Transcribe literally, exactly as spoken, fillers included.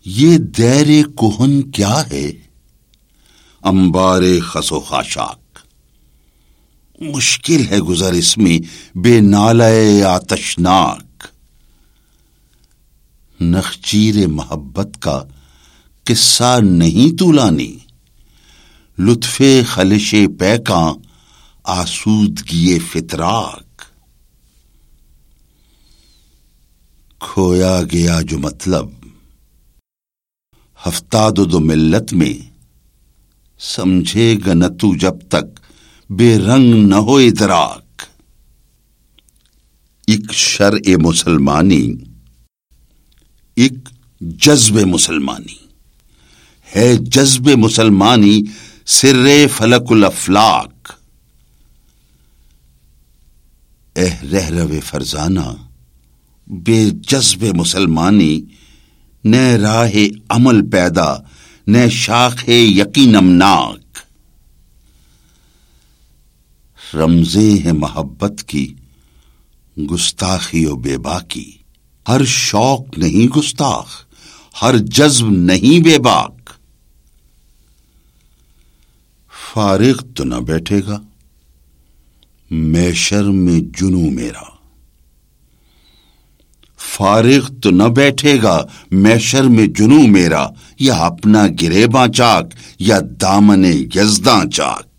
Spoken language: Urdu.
یہ دیر کوہن کیا ہے، انبار خس و خاشاک، مشکل ہے گزر اس میں بے نالے آتشناک۔ نخچیر محبت کا قصہ نہیں طولانی، لطف خلش پیکاں آسودگی فتراک۔ کھویا گیا جو مطلب ہفتاد و دو ملت میں، سمجھے گا نہ تو جب تک بے رنگ نہ ہو ادراک۔ ایک شرع مسلمانی، ایک جذب مسلمانی ہے، جذب مسلمانی سر فلک الافلاک۔ اے رہرو فرزانہ بے جذب مسلمانی، نہ راہ عمل پیدا نہ شاخ یقین امناک۔ رمزیں ہیں محبت کی گستاخی و بے باکی، ہر شوق نہیں گستاخ، ہر جذب نہیں بے باک۔ فارغ تو نہ بیٹھے گا محشر میں جنوں میرا، فارغ تو نہ بیٹھے گا محشر میں جنوں میرا، یا اپنا گریباں چاک یا دامن یزداں چاک۔